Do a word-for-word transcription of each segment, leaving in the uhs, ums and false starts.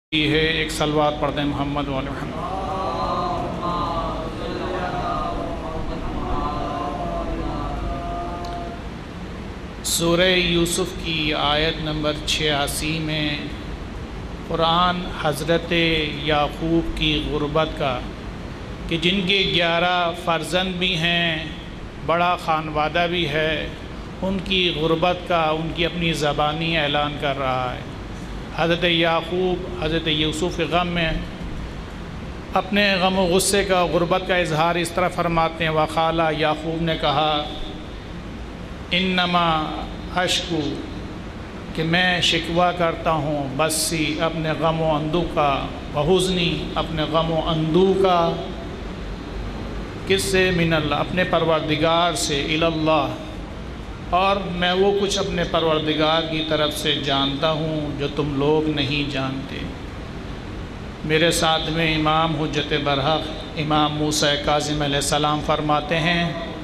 ہے ایک صلوات پڑھتے ہیں محمد و علی محمد۔ سورہ یوسف کی آیت نمبر چھیاسی میں قرآن حضرت یعقوب کی غربت کا، کہ جن کے گیارہ فرزند بھی ہیں، بڑا خانوادہ بھی ہے، ان کی غربت کا ان کی اپنی زبانی اعلان کر رہا ہے۔ حضرت یعقوب حضرت یوسف کے غم میں اپنے غم و غصے کا، غربت کا اظہار اس طرح فرماتے ہیں۔ وقال یعقوب نے کہا انما اشکو، کہ میں شکوہ کرتا ہوں، بسی اپنے غم و اندوہ کا، وحزنی اپنے غم و اندوہ کا، کس سے؟ من اللہ، اپنے پروردگار سے، اللہ، اور میں وہ کچھ اپنے پروردگار کی طرف سے جانتا ہوں جو تم لوگ نہیں جانتے۔ میرے ساتھ میں امام حجت برحق امام موسیٰ کاظم علیہ السلام فرماتے ہیں،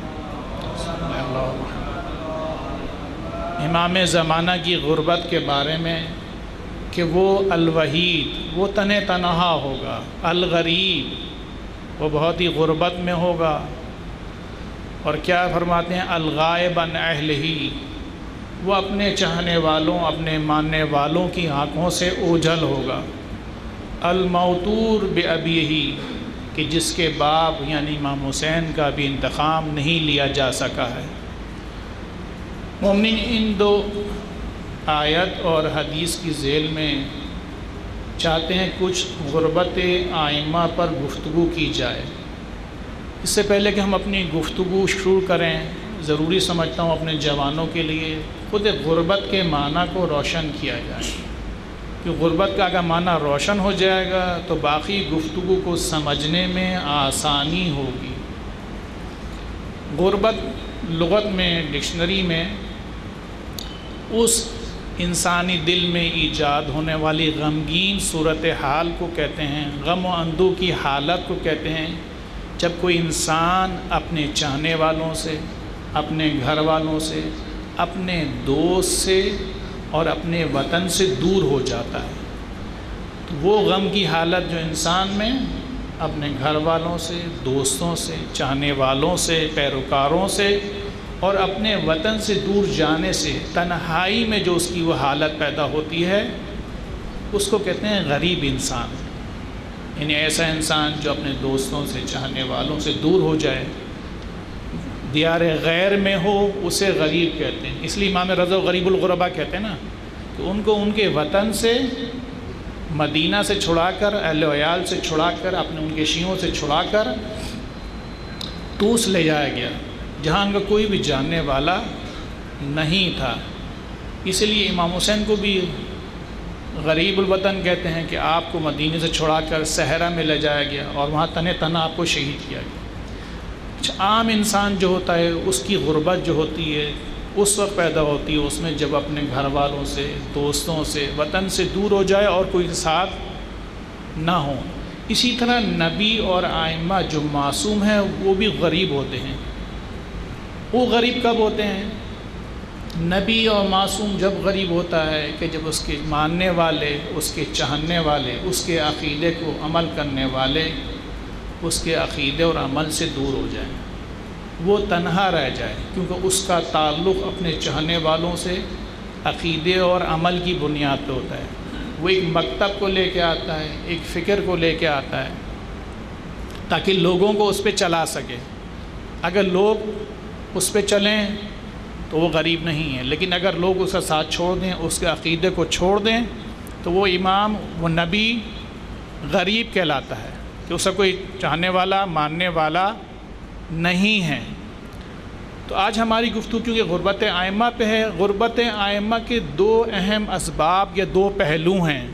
امام زمانہ کی غربت کے بارے میں کہ وہ الوحید، وہ تن تنہا ہوگا، الغریب، وہ بہت ہی غربت میں ہوگا، اور کیا فرماتے ہیں؟ الغائب عن اہلہ، وہ اپنے چاہنے والوں، اپنے ماننے والوں کی آنکھوں سے اوجھل ہوگا۔ الموتور بأبیہ، کہ جس کے باپ یعنی امام حسین کا بھی انتقام نہیں لیا جا سکا ہے۔ مومنین، ان دو آیت اور حدیث کی ذیل میں چاہتے ہیں کچھ غربت آئمہ پر گفتگو کی جائے۔ اس سے پہلے کہ ہم اپنی گفتگو شروع کریں، ضروری سمجھتا ہوں اپنے جوانوں کے لیے خود غربت کے معنی کو روشن کیا جائے، کہ غربت کا اگر معنی روشن ہو جائے گا تو باقی گفتگو کو سمجھنے میں آسانی ہوگی۔ غربت لغت میں، ڈکشنری میں، اس انسانی دل میں ایجاد ہونے والی غمگین صورتحال کو کہتے ہیں، غم و اندوہ کی حالت کو کہتے ہیں، جب کوئی انسان اپنے چاہنے والوں سے، اپنے گھر والوں سے، اپنے دوست سے اور اپنے وطن سے دور ہو جاتا ہے، تو وہ غم کی حالت جو انسان میں اپنے گھر والوں سے، دوستوں سے، چاہنے والوں سے، پیروکاروں سے اور اپنے وطن سے دور جانے سے، تنہائی میں جو اس کی وہ حالت پیدا ہوتی ہے، اس کو کہتے ہیں غریب انسان۔ یعنی ایسا انسان جو اپنے دوستوں سے، چاہنے والوں سے دور ہو جائے، دیار غیر میں ہو، اسے غریب کہتے ہیں۔ اس لیے امام رضا غریب الغربا کہتے ہیں نا، کہ ان کو ان کے وطن سے، مدینہ سے چھڑا کر، اہل و عیال سے چھڑا کر، اپنے ان کے شیعوں سے چھڑا کر طوس لے جایا گیا، جہاں ان کا کوئی بھی جاننے والا نہیں تھا۔ اس لیے امام حسین کو بھی غریب الوطن کہتے ہیں، کہ آپ کو مدینے سے چھڑا کر صحرا میں لے جایا گیا اور وہاں تن تنہا آپ کو شہید کیا گیا۔ اچھا، عام انسان جو ہوتا ہے، اس کی غربت جو ہوتی ہے اس وقت پیدا ہوتی ہے اس میں جب اپنے گھر والوں سے، دوستوں سے، وطن سے دور ہو جائے اور کوئی ساتھ نہ ہو۔ اسی طرح نبی اور آئمہ جو معصوم ہیں وہ بھی غریب ہوتے ہیں۔ وہ غریب کب ہوتے ہیں؟ نبی اور معصوم جب غریب ہوتا ہے کہ جب اس کے ماننے والے، اس کے چاہنے والے، اس کے عقیدے کو عمل کرنے والے اس کے عقیدے اور عمل سے دور ہو جائیں، وہ تنہا رہ جائے، کیونکہ اس کا تعلق اپنے چاہنے والوں سے عقیدے اور عمل کی بنیاد پہ ہوتا ہے۔ وہ ایک مکتب کو لے کے آتا ہے، ایک فکر کو لے کے آتا ہے، تاکہ لوگوں کو اس پہ چلا سکے۔ اگر لوگ اس پہ چلیں تو وہ غریب نہیں ہے، لیکن اگر لوگ اس کا ساتھ چھوڑ دیں، اس کے عقیدے کو چھوڑ دیں، تو وہ امام، وہ نبی غریب کہلاتا ہے، کہ اس کا کوئی چاہنے والا، ماننے والا نہیں ہے۔ تو آج ہماری گفتگو کیونکہ غربت آئمہ پہ ہے، غربت آئمہ کے دو اہم اسباب یا دو پہلو ہیں۔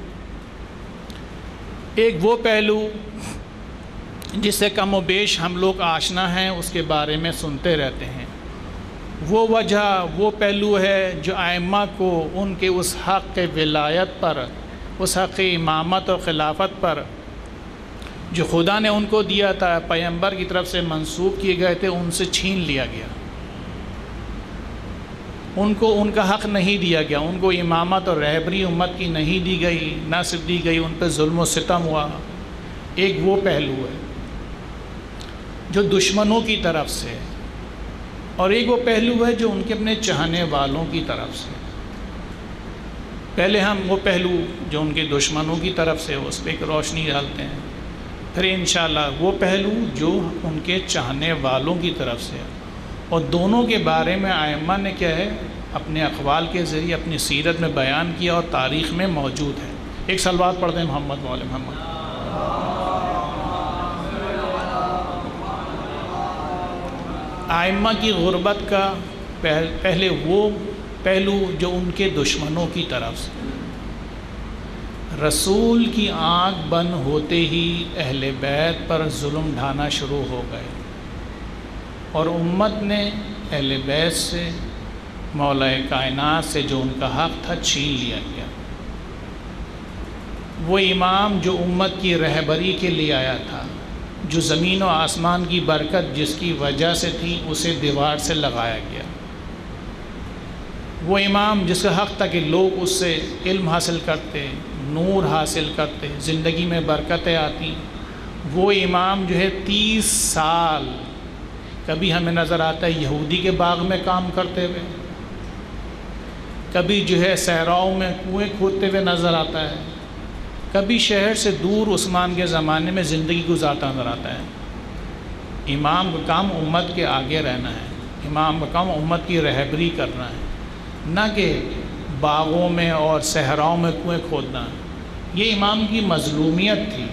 ایک وہ پہلو جس سے کم و بیش ہم لوگ آشنا ہیں، اس کے بارے میں سنتے رہتے ہیں۔ وہ وجہ، وہ پہلو ہے جو آئمہ کو ان کے اس حق ولایت پر، اس حق امامت اور خلافت پر جو خدا نے ان کو دیا تھا، پیغمبر کی طرف سے منسوب کیے گئے تھے، ان سے چھین لیا گیا۔ ان کو ان کا حق نہیں دیا گیا، ان کو امامت اور رہبری امت کی نہیں دی گئی، نہ صرف دی گئی، ان پہ ظلم و ستم ہوا۔ ایک وہ پہلو ہے جو دشمنوں کی طرف سے، اور ایک وہ پہلو ہے جو ان کے اپنے چاہنے والوں کی طرف سے۔ پہلے ہم وہ پہلو جو ان کے دشمنوں کی طرف سے اس پہ ایک روشنی ڈالتے ہیں، پھر انشاءاللہ وہ پہلو جو ان کے چاہنے والوں کی طرف سے، اور دونوں کے بارے میں ائمہ نے کیا ہے اپنے اقوال کے ذریعے اپنی سیرت میں بیان کیا اور تاریخ میں موجود ہے۔ ایک صلوات پڑھ دیں محمد مولا محمد۔ ائمہ کی غربت کا پہلے وہ پہلو جو ان کے دشمنوں کی طرف سے، رسول کی آنکھ بند ہوتے ہی اہل بیت پر ظلم ڈھانا شروع ہو گئے، اور امت نے اہل بیت سے، مولا کائنات سے جو ان کا حق تھا چھین لیا گیا۔ وہ امام جو امت کی رہبری کے لیے آیا تھا، جو زمین و آسمان کی برکت جس کی وجہ سے تھی، اسے دیوار سے لگایا گیا۔ وہ امام جس کا حق تھا کہ لوگ اس سے علم حاصل کرتے، نور حاصل کرتے، زندگی میں برکتیں آتی، وہ امام جو ہے تیس سال کبھی ہمیں نظر آتا ہے یہودی کے باغ میں کام کرتے ہوئے، کبھی جو ہے صحراؤں میں کنویں کھودتے ہوئے نظر آتا ہے، کبھی شہر سے دور عثمان کے زمانے میں زندگی گزارتا نظر آتا ہے۔ امام کا کام امت کے آگے رہنا ہے، امام کا کام امت کی رہبری کرنا ہے، نہ کہ باغوں میں اور صحراؤں میں کنویں کھودنا۔ یہ امام کی مظلومیت تھی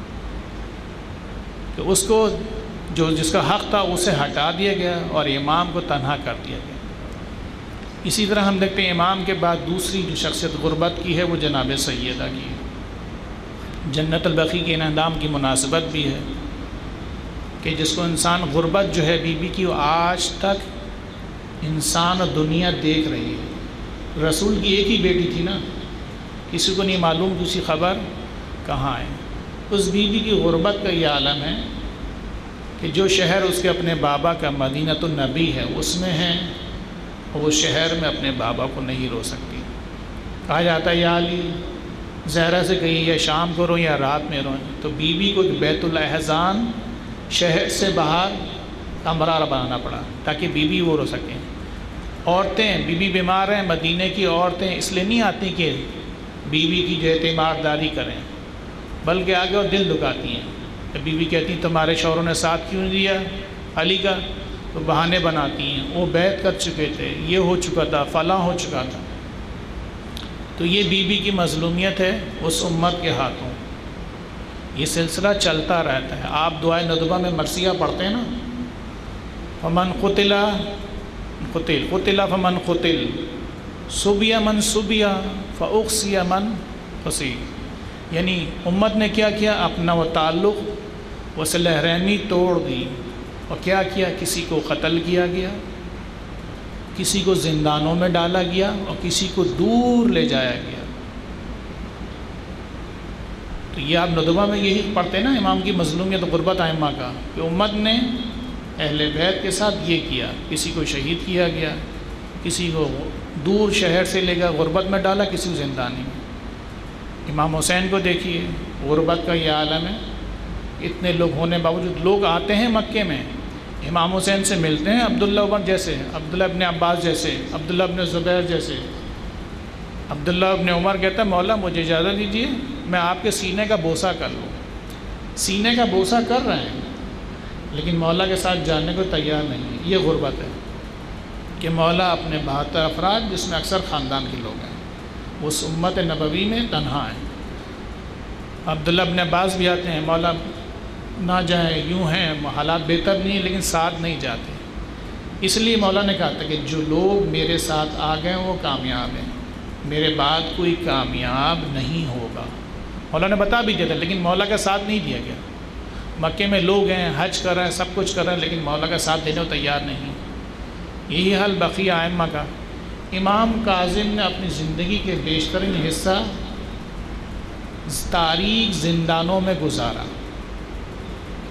کہ اس کو جو جس کا حق تھا اسے ہٹا دیا گیا اور امام کو تنہا کر دیا گیا۔ اسی طرح ہم دیکھتے ہیں امام کے بعد دوسری جو شخصیت غربت کی ہے وہ جناب سیدہ کی ہے۔ جنت البقیع کے انعام کی مناسبت بھی ہے کہ جس کو انسان غربت جو ہے بی بی کی، وہ آج تک انسان اور دنیا دیکھ رہی ہے۔ رسول کی ایک ہی بیٹی تھی نا، کسی کو نہیں معلوم دوسری خبر کہاں ہے۔ اس بی بی کی غربت کا یہ عالم ہے کہ جو شہر اس کے اپنے بابا کا مدینۃ النبی ہے اس میں ہے، اور وہ شہر میں اپنے بابا کو نہیں رو سکتی۔ کہا جاتا ہے یا علی زہرا سے کہیں یا شام کو روئیں یا رات میں روئیں، تو بی بی کو بیت الاحزان شہر سے باہر کمرہ بنانا پڑا تاکہ بی بی وہ رو سکیں۔ عورتیں بی بی بیمار ہیں، مدینے کی عورتیں اس لیے نہیں آتی کہ بی بی کی جو اعتماد داری کریں، بلکہ آگے اور دل دکھاتی ہیں۔ بی بی کہتی ہیں تمہارے شوہروں نے ساتھ کیوں نہیں دیا علی کا، تو بہانے بناتی ہیں، وہ بیعت کر چکے تھے، یہ ہو چکا تھا، فلاں ہو چکا تھا۔ تو یہ بی بی کی مظلومیت ہے اس امت کے ہاتھوں۔ یہ سلسلہ چلتا رہتا ہے۔ آپ دعائے ندبہ میں مرثیہ پڑھتے ہیں نا، فمن قتل قتل قتل فمن قتل سبی من سبی فاقصی من قصی، یعنی امت نے کیا کیا، اپنا وہ تعلق، وہ صلہ رحمی توڑ دی، اور کیا کیا، کسی کو قتل کیا گیا، کسی کو زندانوں میں ڈالا گیا، اور کسی کو دور لے جایا گیا۔ تو یہ آپ ندبہ میں یہی پڑھتے ہیں نا، امام کی مظلومیت غربت ائمہ کا، کہ امت نے اہل بیت کے ساتھ یہ کیا، کسی کو شہید کیا گیا، کسی کو دور شہر سے لے کر غربت میں ڈالا، کسی کو زندانی میں۔ امام حسین کو دیکھیے، غربت کا یہ عالم ہے، اتنے لوگ ہونے باوجود لوگ آتے ہیں مکے میں، امام حسین سے ملتے ہیں، عبداللہ عمر جیسے، عبداللہ ابن عباس جیسے، عبداللہ ابن زبیر جیسے۔ عبداللہ ابن عمر کہتا ہے مولا مجھے اجازت دیجیے میں آپ کے سینے کا بوسہ کر لوں۔ سینے کا بوسہ کر رہے ہیں لیکن مولا کے ساتھ جانے کو تیار نہیں۔ یہ غربت ہے کہ مولا اپنے بہتر افراد جس میں اکثر خاندان کے لوگ ہیں، اس امت نبوی میں تنہا ہیں۔ عبداللہ ابن عباس بھی آتے ہیں، مولا نہ جائیں، یوں ہیں حالات بہتر نہیں لیکن ساتھ نہیں جاتے۔ اس لیے مولا نے کہا تھا کہ جو لوگ میرے ساتھ آ گئے وہ کامیاب ہیں، میرے بعد کوئی کامیاب نہیں ہوگا۔ مولا نے بتا بھی دیا تھا لیکن مولا کا ساتھ نہیں دیا گیا۔ مکے میں لوگ ہیں، حج کر رہے ہیں، سب کچھ کر رہے ہیں، لیکن مولا کا ساتھ دینے کو تیار نہیں۔ یہی حال بقیہ ائمہ کا۔ امام کاظم نے اپنی زندگی کے بیشترین حصہ تاریک زندانوں میں گزارا۔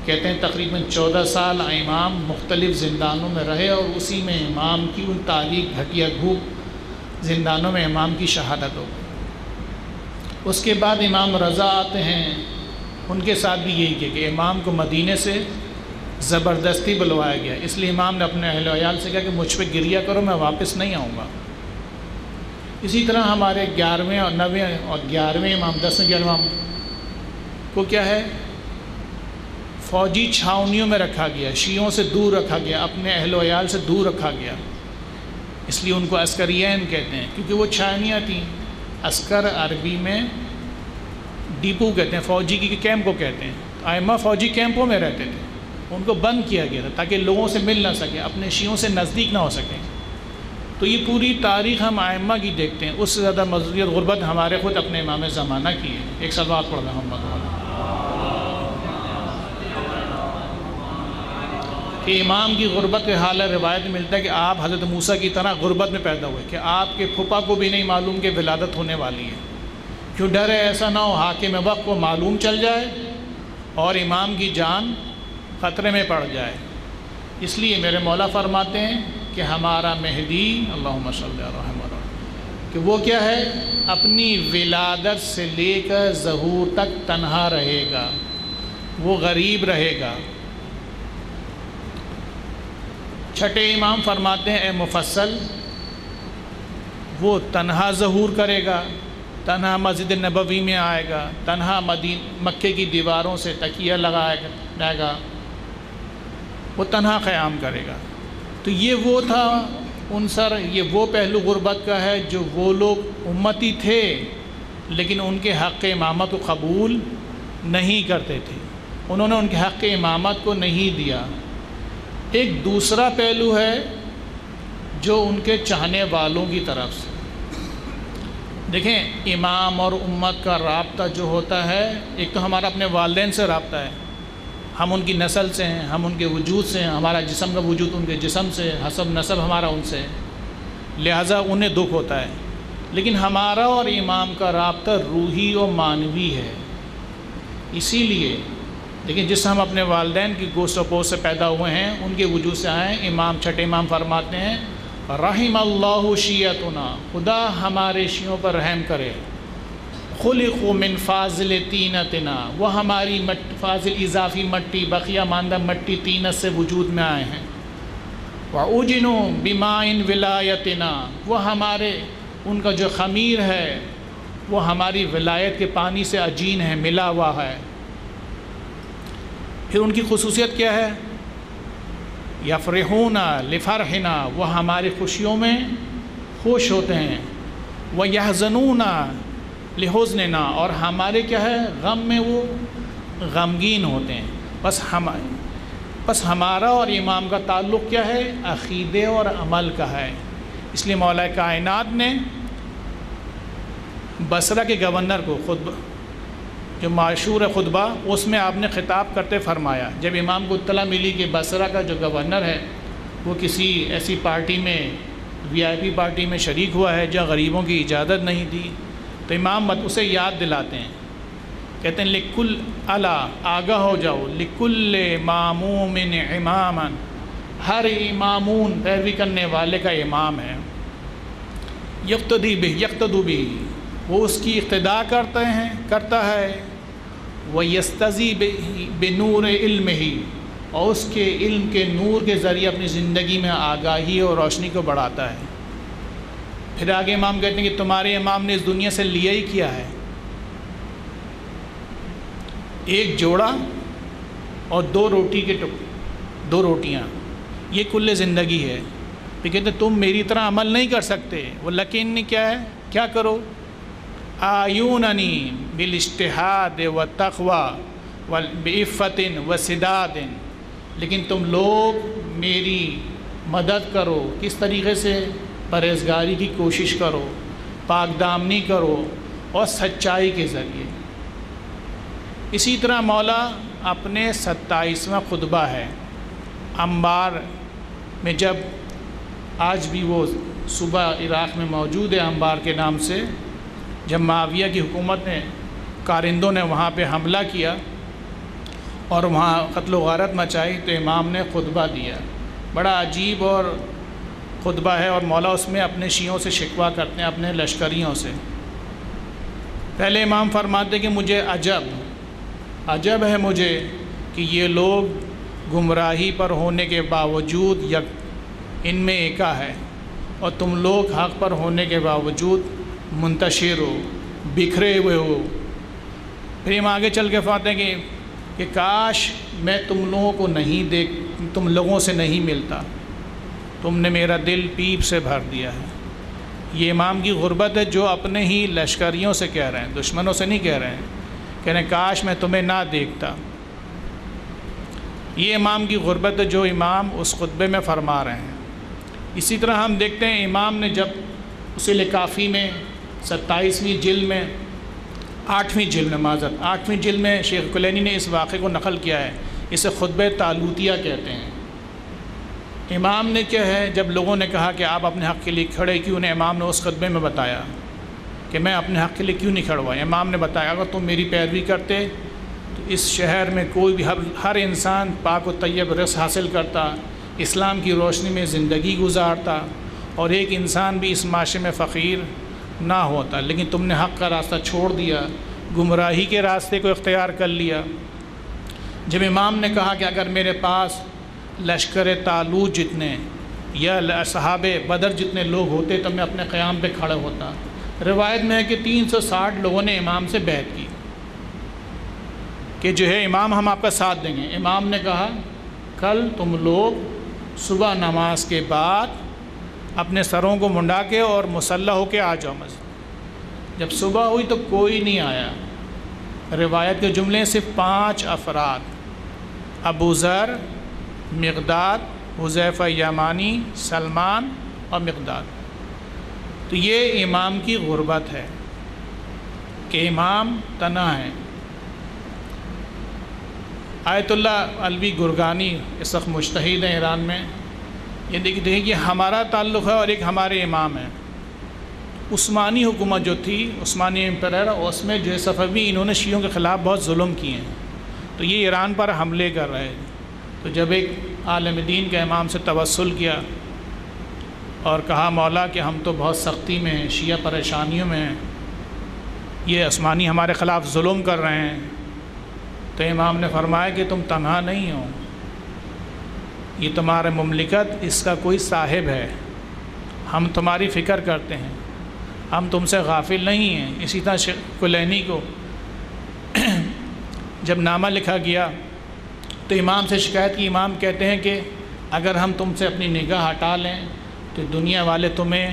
کہتے ہیں تقریباً چودہ سال امام مختلف زندانوں میں رہے اور اسی میں امام کی ان تاریک گھٹیا گھوپ زندانوں میں امام کی شہادت ہو گئی۔ اس کے بعد امام رضا آتے ہیں، ان کے ساتھ بھی یہی کیا کہ امام کو مدینے سے زبردستی بلوایا گیا، اس لیے امام نے اپنے اہل و عیال سے کہا کہ مجھ پہ گریہ کرو، میں واپس نہیں آؤں گا۔ اسی طرح ہمارے گیارہویں اور نویں اور گیارہویں امام دسویں گیارہویں امام کو کیا ہے، فوجی چھاونیوں میں رکھا گیا، شیعوں سے دور رکھا گیا، اپنے اہل و عیال سے دور رکھا گیا، اس لیے ان کو عسکریین کہتے ہیں، کیونکہ وہ چھاونیاں تھیں۔ عسکر عربی میں ڈیپو کہتے ہیں، فوجی کی کیمپ کو کہتے ہیں۔ ائمہ فوجی کیمپوں میں رہتے تھے، ان کو بند کیا گیا تھا تاکہ لوگوں سے مل نہ سکیں، اپنے شیعوں سے نزدیک نہ ہو سکیں۔ تو یہ پوری تاریخ ہم ائمہ کی دیکھتے ہیں، اس سے زیادہ مزید غربت ہمارے خود اپنے امام زمانہ کی ہے۔ ایک صلوات پڑھ رہا ہوں کہ امام کی غربت کے حال روایت میں ملتا ہے کہ آپ حضرت موسیٰ کی طرح غربت میں پیدا ہوئے، کہ آپ کے پھپھا کو بھی نہیں معلوم کہ ولادت ہونے والی ہے، کیوں ڈر ہے ایسا نہ ہو حاکم وقت کو معلوم چل جائے اور امام کی جان خطرے میں پڑ جائے۔ اس لیے میرے مولا فرماتے ہیں کہ ہمارا مہدی اللہم صلی علی محمد کہ وہ کیا ہے، اپنی ولادت سے لے کر ظہور تک تنہا رہے گا، وہ غریب رہے گا۔ چھٹے امام فرماتے ہیں اے مفصل، وہ تنہا ظہور کرے گا، تنہا مسجد نبوی میں آئے گا، تنہا مدین مکے کی دیواروں سے تکیہ لگائے جائے گا، وہ تنہا قیام کرے گا۔ تو یہ وہ تھا عنصر، یہ وہ پہلو غربت کا ہے جو وہ لوگ امتی تھے لیکن ان کے حق امامت کو قبول نہیں کرتے تھے، انہوں نے ان کے حق امامت کو نہیں دیا۔ ایک دوسرا پہلو ہے جو ان کے چاہنے والوں کی طرف سے، دیکھیں امام اور امت کا رابطہ جو ہوتا ہے، ایک تو ہمارا اپنے والدین سے رابطہ ہے، ہم ان کی نسل سے ہیں، ہم ان کے وجود سے ہیں، ہمارا جسم کا وجود ان کے جسم سے، حسب نسب ہمارا ان سے، لہٰذا انہیں دکھ ہوتا ہے۔ لیکن ہمارا اور امام کا رابطہ روحی و معنوی ہے، اسی لیے لیکن جس ہم اپنے والدین کی گوشت و پوست سے پیدا ہوئے ہیں، ان کے وجود سے آئے ہیں۔ امام چھٹے امام فرماتے ہیں رحم اللہ شیعتنا، خدا ہمارے شیعوں پر رحم کرے، خلقوا من فاضل طینتنا، وہ ہماری فاضل اضافی مٹی بقیہ ماندہ مٹی طینت سے وجود میں آئے ہیں۔ وَأُجِنُوا بِمَاءٍ وِلَایَتِنَا، وہ ہمارے ان کا جو خمیر ہے وہ ہماری ولایت کے پانی سے عجین ہے، ملا ہوا ہے۔ پھر ان کی خصوصیت کیا ہے، یفرحون لفرحنا، وہ ہماری خوشیوں میں خوش ہوتے ہیں، ویحزنون لحزننا، اور ہمارے کیا ہے غم میں وہ غمگین ہوتے ہیں۔ بس ہم بس ہمارا اور امام کا تعلق کیا ہے، عقیدے اور عمل کا ہے۔ اس لیے مولا کائنات نے بصرہ کے گورنر کو خود جو معشور خطبہ، اس میں آپ نے خطاب کرتے فرمایا، جب امام کو اطلاع ملی کہ بصرہ کا جو گورنر ہے وہ کسی ایسی پارٹی میں وی آئی پی پارٹی میں شریک ہوا ہے جہاں غریبوں کی اجازت نہیں تھی، تو امام اسے یاد دلاتے ہیں، کہتے ہیں لکل الا، آگاہ ہو جاؤ، لکل ماموم اماما، ہر امامون پیروی کرنے والے کا امام ہے، یقتدی بہ یقتدو بہ، وہ اس کی اقتداء کرتے ہیں کرتا ہے، وَيَسْتَزِي بِنُورِ عِلْمِهِ، اور اس کے علم کے نور کے ذریعے اپنی زندگی میں آگاہی اور روشنی کو بڑھاتا ہے۔ پھر آگے امام کہتے ہیں کہ تمہارے امام نے اس دنیا سے لیا ہی کیا ہے، ایک جوڑا اور دو روٹی کے ٹک دو روٹیاں، یہ کل زندگی ہے۔ پھر کہتے ہیں تم میری طرح عمل نہیں کر سکتے، وہ لیکن کیا ہے، کیا کرو، آیوننی بالاجتہاد والتقوی بعفت وسداد، لیکن تم لوگ میری مدد کرو، کس طریقے سے، پرہیزگاری کی کوشش کرو، پاک دامنی کرو اور سچائی کے ذریعے۔ اسی طرح مولا اپنے ستائیسواں خطبہ ہے انبار میں، جب آج بھی وہ صوبہ عراق میں موجود ہے انبار کے نام سے، جب معاویہ کی حکومت نے کارندوں نے وہاں پہ حملہ کیا اور وہاں قتل و غارت مچائی تو امام نے خطبہ دیا. بڑا عجیب اور خطبہ ہے، اور مولا اس میں اپنے شیعوں سے شکوہ کرتے ہیں، اپنے لشکریوں سے. پہلے امام فرماتے کہ مجھے عجب عجب ہے مجھے کہ یہ لوگ گمراہی پر ہونے کے باوجود یک ان میں ایکا ہے، اور تم لوگ حق پر ہونے کے باوجود منتشر ہو، بکھرے ہوئے ہو. پھر ہم آگے چل کے فرماتے ہیں کہ کہ کاش میں تم لوگوں کو نہیں دیکھ تم لوگوں سے نہیں ملتا، تم نے میرا دل پیپ سے بھر دیا ہے. یہ امام کی غربت ہے جو اپنے ہی لشکریوں سے کہہ رہے ہیں، دشمنوں سے نہیں کہہ رہے ہیں. کہہ رہے ہیں کاش میں تمہیں نہ دیکھتا. یہ امام کی غربت ہے جو امام اس خطبے میں فرما رہے ہیں. اسی طرح ہم دیکھتے ہیں امام نے جب اصول کافی میں ستائیسویں جلد میں آٹھویں جلد میں معذرت آٹھویں جلد میں شیخ کلینی نے اس واقعے کو نقل کیا ہے. اسے خطبہ طالوتیہ کہتے ہیں. امام نے کیا ہے، جب لوگوں نے کہا کہ آپ اپنے حق کے لیے کھڑے کیوں نہیں، امام نے اس خطبے میں بتایا کہ میں اپنے حق کے لیے کیوں نہیں کھڑا ہوا. امام نے بتایا اگر تم میری پیروی کرتے تو اس شہر میں کوئی بھی ہر انسان پاک و طیب رزق حاصل کرتا، اسلام کی روشنی میں زندگی گزارتا، اور ایک انسان بھی اس معاشرے میں فقیر نہ ہوتا. لیکن تم نے حق کا راستہ چھوڑ دیا، گمراہی کے راستے کو اختیار کر لیا. جب امام نے کہا کہ اگر میرے پاس لشکر طالوت جتنے یا اصحاب بدر جتنے لوگ ہوتے تو میں اپنے قیام پہ کھڑا ہوتا. روایت میں ہے کہ تین سو ساٹھ لوگوں نے امام سے بیعت کی کہ جو ہے امام ہم آپ کا ساتھ دیں گے. امام نے کہا کل تم لوگ صبح نماز کے بعد اپنے سروں کو منڈا کے اور مسلح ہو کے آ جاؤ مسجد. جب صبح ہوئی تو کوئی نہیں آیا. روایت کے جملے صرف پانچ افراد، ابو ذر، مقداد، حذیفہ یمانی، سلمان اور مقداد. تو یہ امام کی غربت ہے کہ امام تنہا ہے. آیت اللہ علوی گرگانی اس وقت مجتہد ہیں ایران میں. یہ دیکھیں کہ ہمارا تعلق ہے اور ایک ہمارے امام ہیں. عثمانی حکومت جو تھی، عثمانی امپرر، اس میں جو ہے صفوی انہوں نے شیعوں کے خلاف بہت ظلم کیے ہیں. تو یہ ایران پر حملے کر رہے ہیں. تو جب ایک عالم دین کے امام سے توسل کیا اور کہا مولا کہ ہم تو بہت سختی میں ہیں، شیعہ پریشانیوں میں ہیں، یہ عثمانی ہمارے خلاف ظلم کر رہے ہیں. تو امام نے فرمایا کہ تم تنہا نہیں ہو، یہ تمہارے مملکت، اس کا کوئی صاحب ہے، ہم تمہاری فکر کرتے ہیں، ہم تم سے غافل نہیں ہیں. اسی طرح شیخ کلینی کو جب نامہ لکھا گیا تو امام سے شکایت کی. امام کہتے ہیں کہ اگر ہم تم سے اپنی نگاہ ہٹا لیں تو دنیا والے تمہیں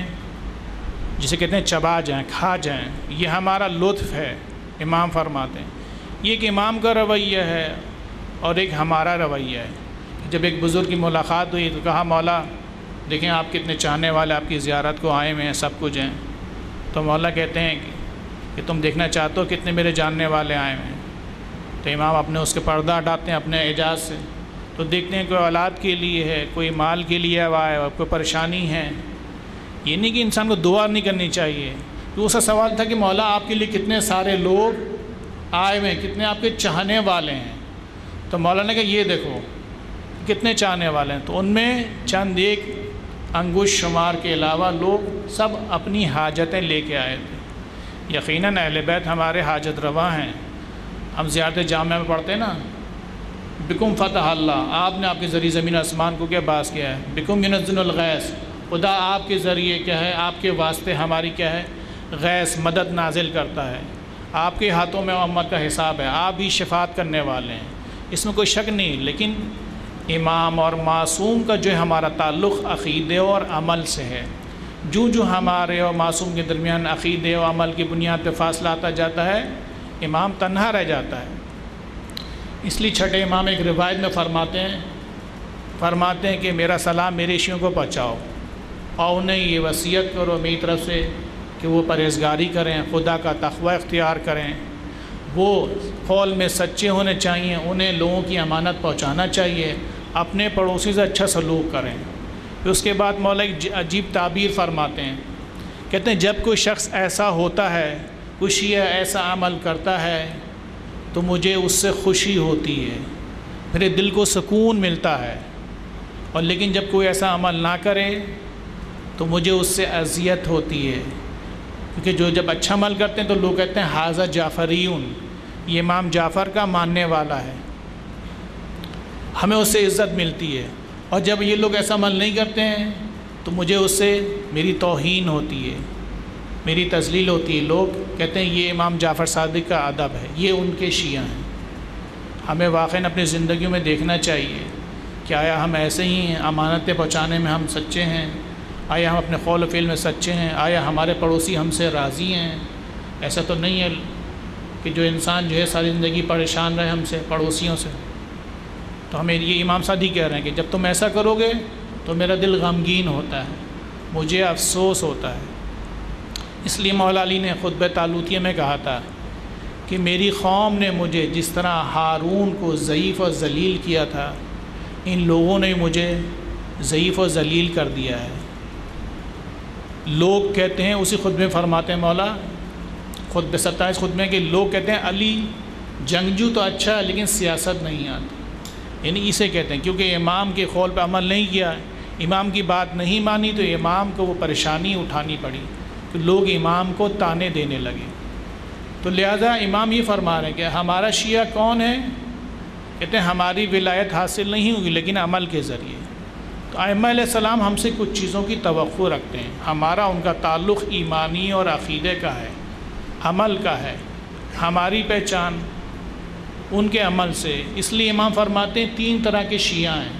جسے کہتے ہیں چبا جائیں، کھا جائیں. یہ ہمارا لطف ہے. امام فرماتے ہیں یہ ایک امام کا رویہ ہے اور ایک ہمارا رویہ ہے. جب ایک بزرگ کی ملاقات ہوئی تو کہا مولا دیکھیں آپ کتنے چاہنے والے آپ کی زیارت کو آئے ہوئے ہیں، سب کچھ ہیں. تو مولا کہتے ہیں کہ تم دیکھنا چاہتے ہو کتنے میرے جاننے والے آئے ہوئے ہیں. تو امام اپنے اس کے پردہ ہٹاتے ہیں اپنے اعجاز سے. تو دیکھتے ہیں کوئی اولاد کے لیے ہے، کوئی مال کے لیے ہوا ہے، کوئی پریشانی ہے. یہ نہیں کہ انسان کو دعا نہیں کرنی چاہیے. تو اس کا سوال تھا کہ مولا آپ کے لیے کتنے سارے لوگ آئے ہوئے ہیں، کتنے آپ کے چاہنے والے ہیں. تو مولا نے کہا یہ دیکھو کتنے چاہنے والے ہیں. تو ان میں چند ایک انگوش شمار کے علاوہ لوگ سب اپنی حاجتیں لے کے آئے تھے. یقیناً اہل بیت ہمارے حاجت رواں ہیں. ہم زیارت جامعہ میں پڑھتے ہیں نا، بکم فتح اللہ، آپ نے آپ کے ذریعے زمین آسمان کو کیا باعث کیا ہے. بکم ینزل الغیث، خدا آپ کے ذریعے کیا ہے، آپ کے واسطے ہماری کیا ہے غیث مدد نازل کرتا ہے. آپ کے ہاتھوں میں امت کا حساب ہے، آپ بھی شفاعت کرنے والے ہیں، اس میں کوئی شک نہیں. لیکن امام اور معصوم کا جو ہے ہمارا تعلق عقیدے اور عمل سے ہے. جو جو ہمارے اور معصوم کے درمیان عقیدے اور عمل کی بنیاد پہ فاصلہ آتا جاتا ہے، امام تنہا رہ جاتا ہے. اس لیے چھٹے امام ایک روایت میں فرماتے ہیں فرماتے ہیں کہ میرا سلام میرے شیعوں کو پہنچاؤ اور انہیں یہ وصیت کرو میری طرف سے کہ وہ پرہیزگاری کریں، خدا کا تقوی اختیار کریں، وہ قول میں سچے ہونے چاہیے، انہیں لوگوں کی امانت پہنچانا چاہیے، اپنے پڑوسی سے اچھا سلوک کریں. پھر اس کے بعد مولا ایک عجیب تعبیر فرماتے ہیں. کہتے ہیں جب کوئی شخص ایسا ہوتا ہے، کوئی شیعہ ایسا عمل کرتا ہے تو مجھے اس سے خوشی ہوتی ہے. میرے دل کو سکون ملتا ہے، اور لیکن جب کوئی ایسا عمل نہ کرے تو مجھے اس سے اذیت ہوتی ہے، کیونکہ جو جب اچھا عمل کرتے ہیں تو لوگ کہتے ہیں ھذا جعفریون، یہ امام جعفر کا ماننے والا ہے، ہمیں اس سے عزت ملتی ہے، اور جب یہ لوگ ایسا عمل نہیں کرتے ہیں تو مجھے اس سے میری توہین ہوتی ہے، میری تذلیل ہوتی ہے۔ لوگ کہتے ہیں یہ امام جعفر صادق کا ادب ہے، یہ ان کے شیعہ ہیں۔ ہمیں واقعاً اپنی زندگیوں میں دیکھنا چاہیے کہ آیا ہم ایسے ہی ہیں، امانتیں پہنچانے میں ہم سچے ہیں، آیا ہم اپنے قول و فعل میں سچے ہیں، آیا ہمارے پڑوسی ہم سے راضی ہیں؟ ایسا تو نہیں ہے کہ جو انسان جو ہے ساری زندگی پریشان رہے ہم سے، پڑوسیوں سے۔ تو ہمیں یہ امام صادق کہہ رہے ہیں کہ جب تم ایسا کرو گے تو میرا دل غمگین ہوتا ہے، مجھے افسوس ہوتا ہے۔ اس لیے مولا علی نے خطبہ طالوتیہ میں کہا تھا کہ میری قوم نے مجھے جس طرح ہارون کو ضعیف و ذلیل کیا تھا، ان لوگوں نے مجھے ضعیف و ذلیل کر دیا ہے۔ لوگ کہتے ہیں، اسی خطبے میں فرماتے ہیں مولا، خطبہ ستائیس خطبے میں، کہ لوگ کہتے ہیں علی جنگجو تو اچھا ہے لیکن سیاست نہیں آتی، یعنی اسے کہتے ہیں کیونکہ امام کے قول پہ عمل نہیں کیا، امام کی بات نہیں مانی تو امام کو وہ پریشانی اٹھانی پڑی کہ لوگ امام کو تانے دینے لگے۔ تو لہذا امام یہ فرما رہے ہیں کہ ہمارا شیعہ کون ہے؟ کہتے ہیں ہماری ولایت حاصل نہیں ہوگی لیکن عمل کے ذریعے۔ تو ائمہ علیہ السلام ہم سے کچھ چیزوں کی توقع رکھتے ہیں، ہمارا ان کا تعلق ایمانی اور عقیدے کا ہے، عمل کا ہے، ہماری پہچان ان کے عمل سے۔ اس لیے امام فرماتے ہیں تین طرح کے شیعہ ہیں،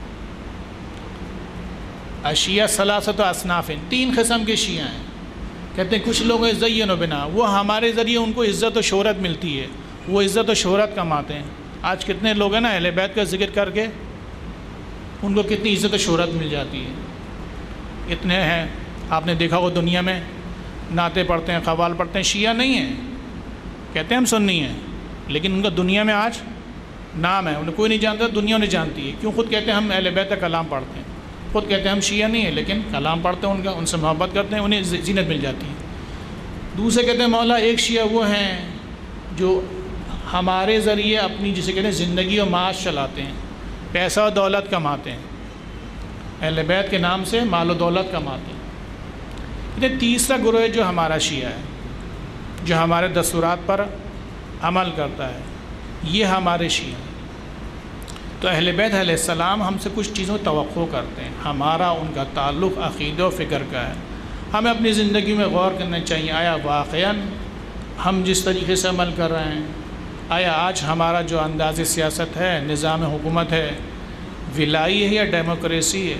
اشیاء ثلاثۃ اصناف، تین قسم کے شیعہ ہیں۔ کہتے ہیں کچھ لوگ زین و بنا، وہ ہمارے ذریعے ان کو عزت و شہرت ملتی ہے، وہ عزت و شہرت کماتے ہیں۔ آج کتنے لوگ ہیں نا اہل بیت کا ذکر کر کے ان کو کتنی عزت و شہرت مل جاتی ہے۔ اتنے ہیں، آپ نے دیکھا وہ دنیا میں نعتیں پڑھتے ہیں، قوال پڑھتے ہیں، شیعہ نہیں ہیں، کہتے ہیں ہم سنی ہیں، لیکن ان کا دنیا میں آج نام ہے، انہیں کوئی نہیں جانتا، دنیا انہیں جانتی ہے۔ کیوں؟ خود کہتے ہیں ہم اہل بیت کا کلام پڑھتے ہیں، خود کہتے ہیں ہم شیعہ نہیں ہیں لیکن کلام پڑھتے ہیں ان کا، ان سے محبت کرتے ہیں، انہیں زینت مل جاتی ہے۔ دوسرے کہتے ہیں مولا ایک شیعہ وہ ہیں جو ہمارے ذریعے اپنی جسے کہتے ہیں زندگی و معاش چلاتے ہیں، پیسہ و دولت کماتے ہیں، اہل بیت کے نام سے مال و دولت کماتے ہیں۔ یہ تیسرا گروہ جو ہمارا شیعہ ہے، جو ہمارے دستورات پر عمل کرتا ہے، یہ ہمارے شیعہ ہیں۔ تو اہل بیت علیہ السلام ہم سے کچھ چیزوں توقع کرتے ہیں، ہمارا ان کا تعلق عقیدہ و فکر کا ہے۔ ہمیں اپنی زندگی میں غور کرنا چاہیے، آیا واقعاً ہم جس طریقے سے عمل کر رہے ہیں، آیا آج ہمارا جو انداز سیاست ہے، نظام حکومت ہے، ولائی ہے یا ڈیموکریسی ہے؟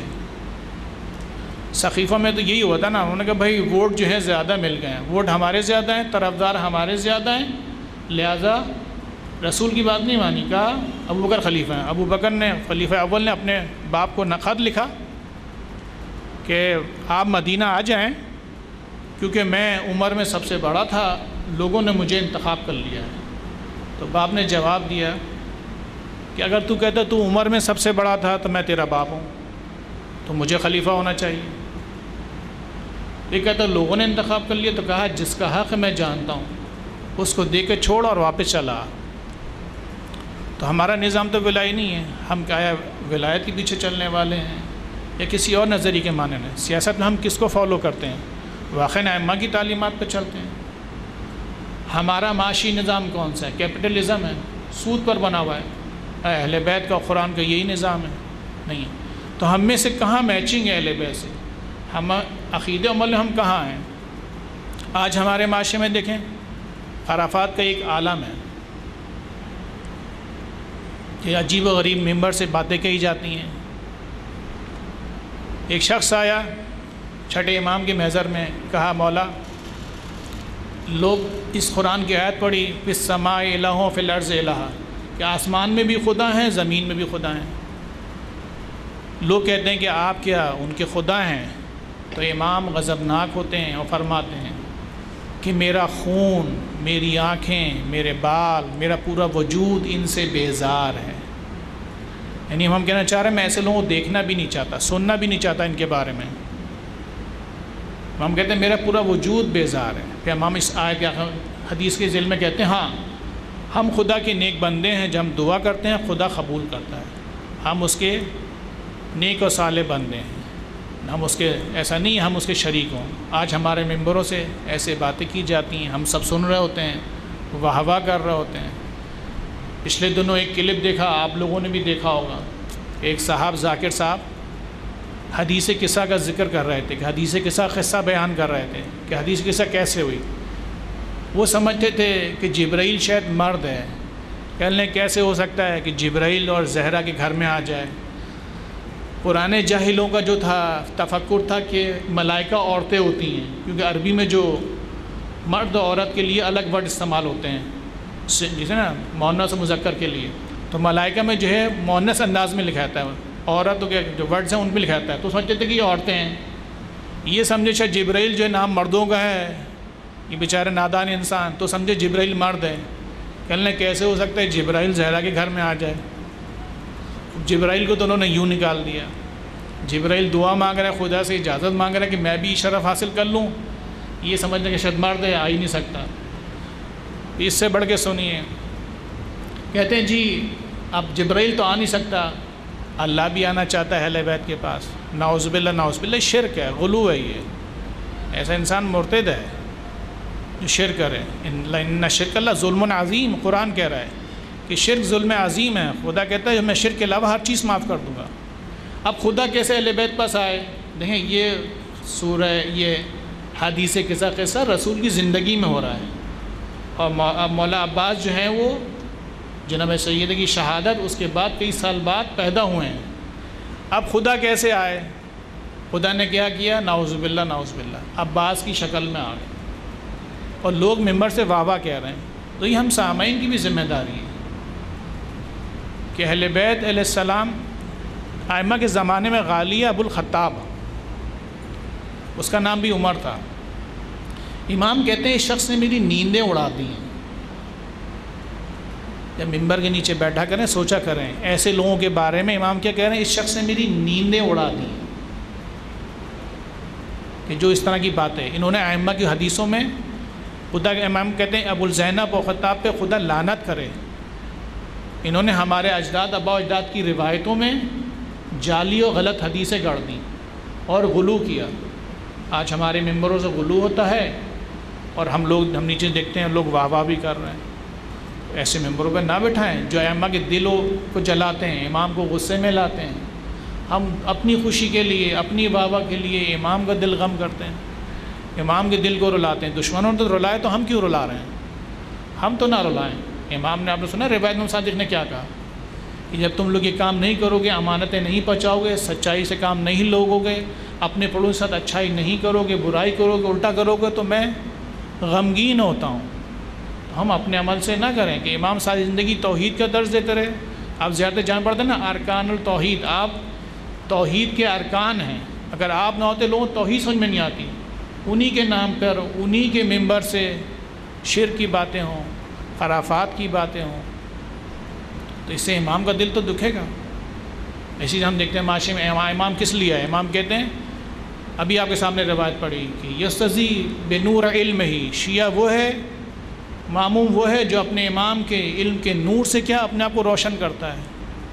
سقیفہ میں تو یہی ہوا تھا نا، انہوں نے کہا بھائی ووٹ جو ہے زیادہ مل گئے ہیں، ووٹ ہمارے زیادہ ہیں، طرفدار ہمارے زیادہ ہیں، لہذا رسول کی بات نہیں مانی۔ کہا ابو بکر خلیفہ ہیں، ابو بکر نے خلیفہ اول نے اپنے باپ کو خط لکھا کہ آپ مدینہ آ جائیں کیونکہ میں عمر میں سب سے بڑا تھا، لوگوں نے مجھے انتخاب کر لیا ہے۔ تو باپ نے جواب دیا کہ اگر تو کہتا تو عمر میں سب سے بڑا تھا تو میں تیرا باپ ہوں، تو مجھے خلیفہ ہونا چاہیے۔ یہ کہتا لوگوں نے انتخاب کر لیا، تو کہا جس کا حق میں جانتا ہوں اس کو دے کے چھوڑ اور واپس چلا۔ تو ہمارا نظام تو ولائی نہیں ہے، ہم کیا ولایت کے پیچھے چلنے والے ہیں یا کسی اور نظریے کے معنی میں؟ سیاست میں ہم کس کو فالو کرتے ہیں؟ واقعی ائمہ کی تعلیمات پہ چلتے ہیں۔ ہمارا معاشی نظام کون سا ہے؟ کیپٹلزم ہے، سود پر بنا ہوا ہے۔ اہل بیت کا قرآن کا یہی نظام ہے؟ نہیں۔ تو ہم میں سے کہاں میچنگ ہے اہل بیت سے؟ ہم عقیدہ عمل ہم کہاں ہیں؟ آج ہمارے معاشرے میں دیکھیں، خرافات کا ایک عالم ہے کہ عجیب و غریب ممبر سے باتیں کہی جاتی ہیں۔ ایک شخص آیا چھٹے امام کے محضر میں، کہا مولا لوگ اس قرآن کی آیت پڑھی فی السماء الہ فی الارض الہ، کہ آسمان میں بھی خدا ہیں، زمین میں بھی خدا ہیں۔ لوگ کہتے ہیں کہ آپ کیا ان کے خدا ہیں؟ تو امام غضبناک ہوتے ہیں اور فرماتے ہیں کہ میرا خون، میری آنکھیں، میرے بال، میرا پورا وجود ان سے بیزار ہے۔ یعنی ہم کہنا چاہ رہے ہیں میں ایسے لوگوں کو دیکھنا بھی نہیں چاہتا، سننا بھی نہیں چاہتا ان کے بارے میں۔ ہم کہتے ہیں میرا پورا وجود بیزار ہے۔ پھر امام اس آیت کے حدیث کے ذیل میں کہتے ہیں ہاں ہم خدا کے نیک بندے ہیں، جب ہم دعا کرتے ہیں خدا قبول کرتا ہے، ہم اس کے نیک و صالح بندے ہیں، ہم اس کے ایسا نہیں ہم اس کے شریک ہوں۔ آج ہمارے ممبروں سے ایسے باتیں کی جاتی ہیں، ہم سب سن رہے ہوتے ہیں، واہ واہ کر رہے ہوتے ہیں۔ پچھلے دنوں ایک کلپ دیکھا، آپ لوگوں نے بھی دیکھا ہوگا، ایک صاحب ذاکر صاحب حدیث قصہ کا ذکر کر رہے تھے کہ حدیث قصہ قصہ بیان کر رہے تھے کہ حدیث قصہ کیسے ہوئی۔ وہ سمجھتے تھے کہ جبرائیل شاید مرد ہے، کہنے لیں کیسے ہو سکتا ہے کہ جبرائیل اور زہرا کے گھر میں آ جائے۔ پرانے جاہلوں کا جو تھا تفکر تھا کہ ملائکہ عورتیں ہوتی ہیں، کیونکہ عربی میں جو مرد و عورت کے لیے الگ ورڈ استعمال ہوتے ہیں، جیسے نا مؤنث و مذکر کے لیے، تو ملائکہ میں جو ہے مؤنث انداز میں لکھاتا ہے، عورتوں کے جو ورڈز ہیں ان پہ لکھاتا ہے، تو سمجھتے تھے کہ یہ عورتیں ہیں۔ یہ سمجھے شاید جبرائیل جو ہے نام مردوں کا ہے، یہ بیچارے نادان انسان، تو سمجھے جبرائیل مرد ہے۔ کہنے لیں کیسے ہو سکتا ہے جبرائیل زہرا کے گھر میں آ جائے۔ جبرائیل کو تو انہوں نے یوں نکال دیا، جبرائیل دعا مانگ رہا ہے، خدا سے اجازت مانگ رہا ہے کہ میں بھی شرف حاصل کر لوں، یہ سمجھنے کہ شاید مرد ہے، آ ہی نہیں سکتا۔ اس سے بڑھ کے سنیے، کہتے ہیں جی اب جبرائیل تو آ نہیں سکتا، اللہ بھی آنا چاہتا ہے اہل بیت کے پاس۔ نعوذ باللہ نعوذ باللہ، شرک ہے، غلو ہے، یہ ایسا انسان مرتد ہے جو شرک کرے۔ ان شرک اللہ ظلم عظیم، قرآن کہہ رہا ہے کہ شرک ظلم عظیم ہے۔ خدا کہتا ہے میں شرک کے علاوہ ہر چیز معاف کر دوں گا۔ اب خدا کیسے اہل بیت پاس آئے؟ دیکھیں یہ سورہ، یہ حدیث قصہ قصہ رسول کی زندگی میں ہو رہا ہے، اور مولا عباس جو ہیں وہ جناب سید کی شہادت اس کے بعد کئی سال بعد پیدا ہوئے ہیں۔ اب خدا کیسے آئے؟ خدا نے کیا کیا؟ نعوذ باللہ نعوذ باللہ، عباس کی شکل میں آ گئے، اور لوگ ممبر سے واہ واہ کہہ رہے ہیں۔ تو یہ ہم سامعین کی بھی ذمہ داری ہے کہ اہل بیت علیہ السلام، ائمہ کے زمانے میں غالیہ ابو الخطاب، اس کا نام بھی عمر تھا، امام کہتے ہیں اس شخص نے میری نیندیں اڑا دی ہیں۔ جب ممبر کے نیچے بیٹھا کریں سوچا کریں ایسے لوگوں کے بارے میں امام کیا کہہ رہے ہیں؟ اس شخص نے میری نیندیں اڑا دی ہیں، کہ جو اس طرح کی باتیں انہوں نے ائمہ کی حدیثوں میں، خدا کے امام کہتے ہیں ابو الزینب و خطاب پہ خدا لعنت کرے، انہوں نے ہمارے اجداد ابا و اجداد کی روایتوں میں جعلی و غلط حدیثیں گڑھ دیں اور غلو کیا۔ آج ہمارے ممبروں سے غلو ہوتا ہے اور ہم لوگ ہم نیچے دیکھتے ہیں لوگ واہ واہ بھی کر رہے ہیں۔ ایسے ممبروں پہ نہ بٹھائیں جو ائمہ کے دلوں کو جلاتے ہیں، امام کو غصے میں لاتے ہیں۔ ہم اپنی خوشی کے لیے، اپنی واہ واہ کے لیے امام کا دل غم کرتے ہیں، امام کے دل کو رلاتے ہیں۔ دشمنوں نے تو رلائے تو ہم کیوں رلا رہے ہیں؟ ہم تو نہ رلائیں۔ امام نے، آپ نے سنا روایت میں صادق نے کیا کہا کہ جب تم لوگ یہ کام نہیں کرو گے، امانتیں نہیں پہنچاؤ گے، سچائی سے کام نہیں لوگو گے، اپنے پڑوس کے ساتھ اچھائی نہیں کرو گے، برائی کرو گے، الٹا کرو گے، تو میں غمگین ہوتا ہوں۔ ہم اپنے عمل سے نہ کریں کہ امام ساری زندگی توحید کا درس دیتے رہے۔ آپ زیادہ جان پڑتے ہیں نا ارکان التوحید، آپ توحید کے ارکان ہیں، اگر آپ نہ ہوتے لوگوں توحید سمجھ میں نہیں آتی۔ انہی کے نام پر، انہی کے ممبر سے شرک کی باتیں ہوں، خرافات کی باتیں ہوں، تو اس سے امام کا دل تو دکھے گا۔ اسی ہم دیکھتے ہیں معاشرے میں امام کس لیے ہے؟ امام کہتے ہیں، ابھی آپ کے سامنے روایت پڑھی کہ یستزی بنور علم ہی، شیعہ وہ ہے، ماموم وہ ہے جو اپنے امام کے علم کے نور سے کیا اپنے آپ کو روشن کرتا ہے۔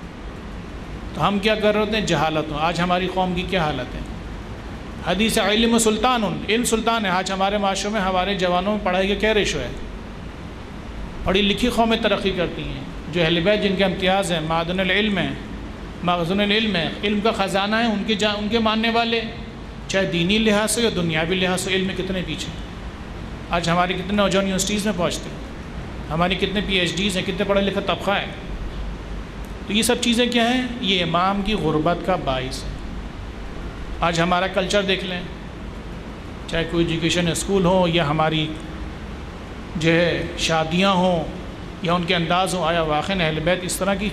تو ہم کیا کر رہے ہوتے ہیں؟ جہالت ہوں۔ آج ہماری قوم کی کیا حالت ہے؟ حدیث علم سلطان، علم سلطان ہے۔ آج ہمارے معاشروں میں، ہمارے جوانوں میں پڑھائی کا کیا ریشو ہے؟ پڑھی لکھی قومیں ترقی کرتی ہیں، جو اہل بیت جن کے امتیاز ہیں، معدن العلم ہے، مخزن العلم ہے، علم کا خزانہ ہے، ان کے جا ان کے ماننے والے چاہے دینی لحاظ سے یا دنیاوی لحاظ سے علم میں کتنے پیچھے۔ آج ہمارے کتنے نوجوان یونیورسٹیز میں پہنچتے ہیں، ہماری کتنے پی ایچ ڈیز ہیں، کتنے پڑھا لکھا طبقہ ہے۔ تو یہ سب چیزیں کیا ہیں؟ یہ امام کی غربت کا باعث ہے۔ آج ہمارا کلچر دیکھ لیں، چاہے کوئی ایجوکیشن اسکول ہو یا ہماری جو ہے شادیاں ہوں یا ان کے انداز ہوں، آیا واقعی اہل بیت اس طرح کی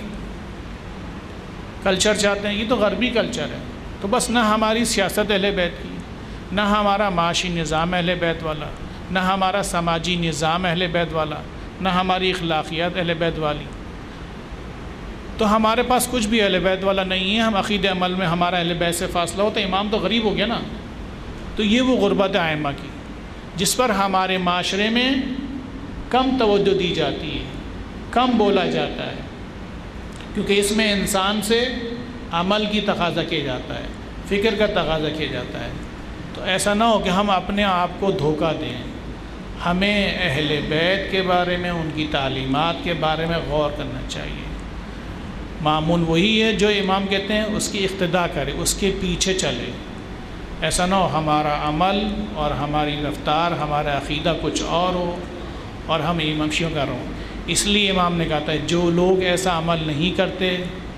کلچر چاہتے ہیں؟ یہ تو غربی کلچر ہے۔ تو بس نہ ہماری سیاست اہل بیت کی، نہ ہمارا معاشی نظام اہل بیت والا، نہ ہمارا سماجی نظام اہل بیت والا، نہ ہماری اخلاقیات اہل بیت والی، تو ہمارے پاس کچھ بھی اہل بیت والا نہیں ہے۔ ہم عقید عمل میں ہمارا اہل بیت سے فاصلہ ہوتا ہے، امام تو غریب ہو گیا نا۔ تو یہ وہ غربت ہے ائمہ کی، جس پر ہمارے معاشرے میں کم توجہ دی جاتی ہے۔ کم بولا جاتا ہے، کیونکہ اس میں انسان سے عمل کی تقاضا کیا جاتا ہے، فکر کا تقاضا کیا جاتا ہے۔ تو ایسا نہ ہو کہ ہم اپنے آپ کو دھوکہ دیں۔ ہمیں اہل بیت کے بارے میں، ان کی تعلیمات کے بارے میں غور کرنا چاہیے۔ مامون وہی ہے جو امام کہتے ہیں اس کی اقتداء کرے، اس کے پیچھے چلے۔ ایسا نہ ہو ہمارا عمل اور ہماری رفتار، ہمارا عقیدہ کچھ اور ہو اور ہم امام شیعوں کا رہو۔ اس لیے امام نے کہا تھا جو لوگ ایسا عمل نہیں کرتے،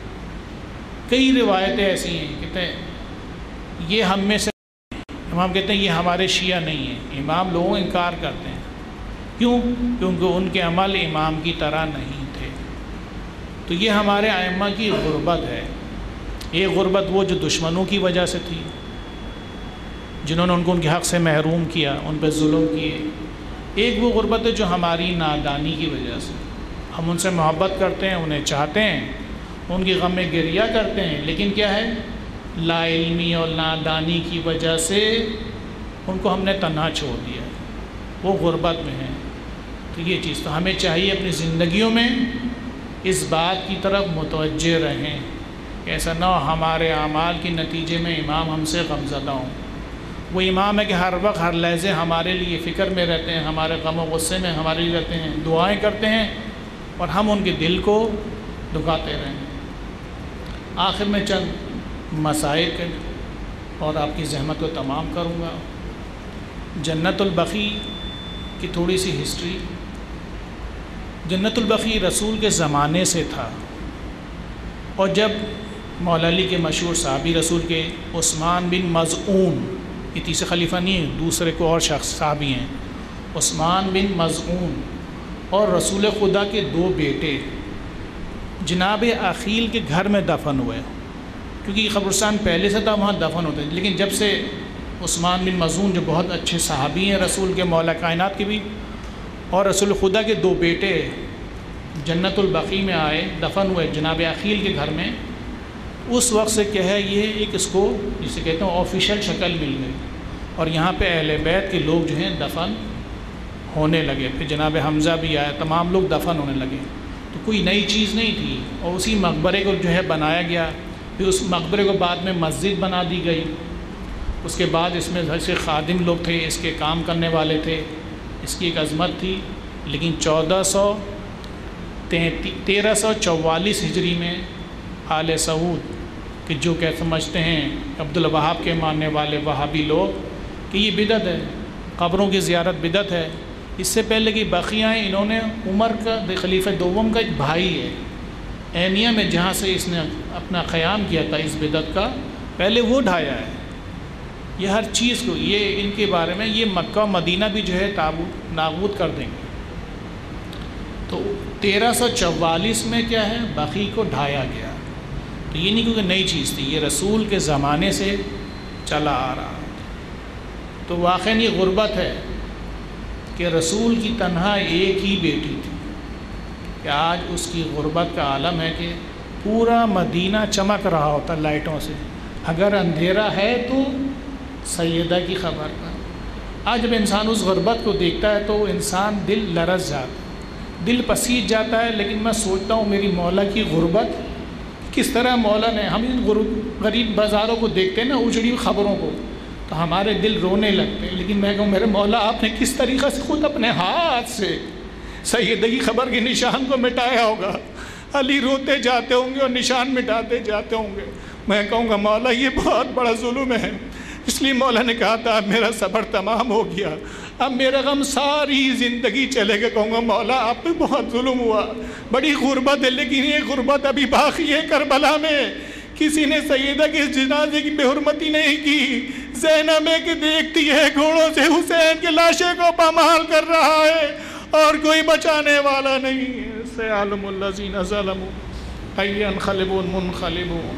کئی روایتیں ایسی ہیں کہتے ہیں یہ ہم میں سے، امام کہتے ہیں یہ ہمارے شیعہ نہیں ہیں۔ امام لوگوں انکار کرتے ہیں، کیوں؟ کیونکہ ان کے عمل امام کی طرح نہیں تھے۔ تو یہ ہمارے ائمہ کی غربت ہے۔ یہ غربت وہ جو دشمنوں کی وجہ سے تھی، جنہوں نے ان کو ان کے حق سے محروم کیا، ان پہ ظلم کیے۔ ایک وہ غربت ہے جو ہماری نادانی کی وجہ سے، ہم ان سے محبت کرتے ہیں، انہیں چاہتے ہیں، ان کی غم میں گریہ کرتے ہیں، لیکن کیا ہے، لا علمی اور نادانی کی وجہ سے ان کو ہم نے تنہا چھوڑ دیا، وہ غربت میں ہیں۔ تو یہ چیز تو ہمیں چاہیے اپنی زندگیوں میں اس بات کی طرف متوجہ رہیں کہ ایسا نہ ہو ہمارے اعمال کے نتیجے میں امام ہم سے غمزدہ ہوں۔ وہ امام ہے کہ ہر وقت ہر لحظے ہمارے لیے فکر میں رہتے ہیں، ہمارے غم و غصے میں ہمارے لیے رہتے ہیں، دعائیں کرتے ہیں، اور ہم ان کے دل کو دکھاتے رہیں۔ آخر میں چند مسائل کے اور آپ کی زحمت کو تمام کروں گا۔ جنت البقیع کی تھوڑی سی ہسٹری۔ جنت البقیع رسول کے زمانے سے تھا، اور جب مولا علی کے مشہور صحابی رسول کے عثمان بن مظعون، یہ تیسرے خلیفہ نہیں ہیں، دوسرے کو اور شخص صحابی ہیں، عثمان بن مظعون اور رسول خدا کے دو بیٹے جناب عقیل کے گھر میں دفن ہوئے، کیونکہ یہ قبرستان پہلے سے تھا، وہاں دفن ہوتے ہیں، لیکن جب سے عثمان بن مظعون جو بہت اچھے صحابی ہیں رسول کے، مولا کائنات کے بھی، اور رسول خدا کے دو بیٹے جنت البقیع میں آئے، دفن ہوئے جناب عقیل کے گھر میں، اس وقت سے کیا ہے یہ ایک اس کو جسے کہتے ہیں آفیشیل شکل مل گئی، اور یہاں پہ اہل بیت کے لوگ جو ہیں دفن ہونے لگے۔ پھر جناب حمزہ بھی آیا، تمام لوگ دفن ہونے لگے۔ تو کوئی نئی چیز نہیں تھی، اور اسی مقبرے کو جو ہے بنایا گیا، پھر اس مقبرے کو بعد میں مسجد بنا دی گئی۔ اس کے بعد اس میں ایسے خادم لوگ تھے، اس کے کام کرنے والے تھے، اس کی ایک عظمت تھی۔ لیکن چودہ سو تیرہ سو چوالیس ہجری میں آل سعود کہ جو کہ سمجھتے ہیں عبدالوہاب کے ماننے والے وہابی لوگ کہ یہ بدعت ہے، قبروں کی زیارت بدعت ہے۔ اس سے پہلے کہ بقیہ ہیں، انہوں نے عمر کا خلیفہ دوم کا ایک بھائی ہے اینیہ میں، جہاں سے اس نے اپنا قیام کیا تھا اس بدعت کا، پہلے وہ ڈھایا ہے۔ یہ ہر چیز کو، یہ ان کے بارے میں یہ مکہ و مدینہ بھی جو ہے تابوت نابود کر دیں گے۔ تو تیرہ سو چوالیس میں کیا ہے بقیع کو ڈھایا گیا۔ تو یہ نہیں کیونکہ نئی چیز تھی، یہ رسول کے زمانے سے چلا آ رہا۔ تو واقعاً یہ غربت ہے کہ رسول کی تنہا ایک ہی بیٹی تھی، کہ آج اس کی غربت کا عالم ہے کہ پورا مدینہ چمک رہا ہوتا لائٹوں سے، اگر اندھیرا ہے تو سیدہ کی خبر پر۔ آج جب انسان اس غربت کو دیکھتا ہے تو انسان دل لرز جاتا ہے، دل پسیج جاتا ہے۔ لیکن میں سوچتا ہوں میری مولا کی غربت کس طرح مولا نے، ہم ان غریب بازاروں کو دیکھتے ہیں نا، اجڑی ہوئی خبروں کو، تو ہمارے دل رونے لگتے ہیں۔ لیکن میں کہوں میرے مولا آپ نے کس طریقے سے خود اپنے ہاتھ سے سیدہ کی خبر کے نشان کو مٹایا ہوگا۔ علی روتے جاتے ہوں گے اور نشان مٹاتے جاتے ہوں گے۔ میں کہوں گا مولا یہ بہت بڑا ظلم ہے۔ اس لیے مولا نے کہا تھا اب میرا صبر تمام ہو گیا، اب میرا غم ساری زندگی چلے گا۔ کہوں گا مولا آپ پہ بہت ظلم ہوا، بڑی غربت ہے، لیکن یہ غربت ابھی باقی ہے۔ کربلا میں کسی نے سیدہ کے جنازے کی بے حرمتی نہیں کی۔ زینب کہ دیکھتی ہے گھوڑوں سے حسین کے لاشے کو پامال کر رہا ہے اور کوئی بچانے والا نہیں ہے۔ سیعلم الذین ظلموا ای ینقلبون منقلبون۔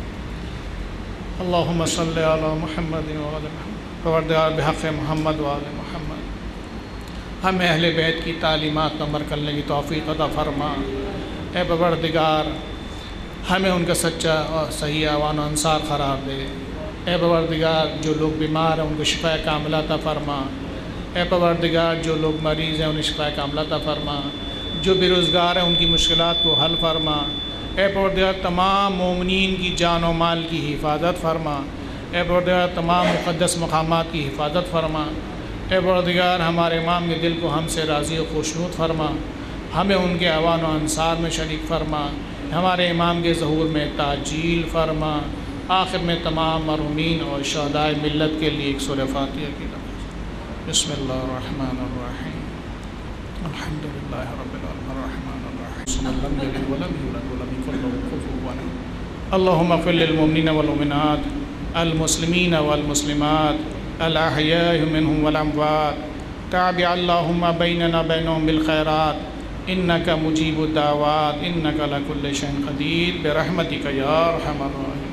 اللہم صلی علی محمد وآل محمد، پروردگار بحق محمد وآل محمد ہمیں اہل بیت کی تعلیمات پر عمل کرنے کی توفیق عطا فرما۔ اے پروردگار ہمیں ان کا سچا اور صحیح اعوان و انصار قرار دے۔ اے پروردگار جو لوگ بیمار ہیں ان کو شفا کاملہ عطا فرما۔ اے پروردگار جو لوگ مریض ہیں انہیں شفا کاملہ عطا فرما۔ جو بے روزگار ہیں ان کی مشکلات کو حل فرما۔ اے پروردگار تمام مومنین کی جان و مال کی حفاظت فرما۔ اے پروردگار تمام مقدس مقامات کی حفاظت فرما۔ اے پروردگار ہمارے امام کے دل کو ہم سے راضی و خوشنود فرما، ہمیں ان کے اعوان و انصار میں شریک فرما، ہمارے امام کے ظہور میں تعجیل فرما۔ آخر میں تمام مرحومین اور شہدائے ملت کے لیے ایک سورہ فاتحہ کی نماز۔ بسم اللہ الرحمن الرحیم، الحمد للہ رب العالمین الرحمن الرحیم ثم لم یلد ولم یولد ولم یکن له کفوا احد۔ اللهم اغفر للمؤمنین والمؤمنات المسلمین والمسلمات الاحیاء منهم والاموات، تابع اللهم بیننا بینهم بالخیرات انك مجیب الدعوات انك على كل شيء قدیر برحمتك یا ارحم الراحمین۔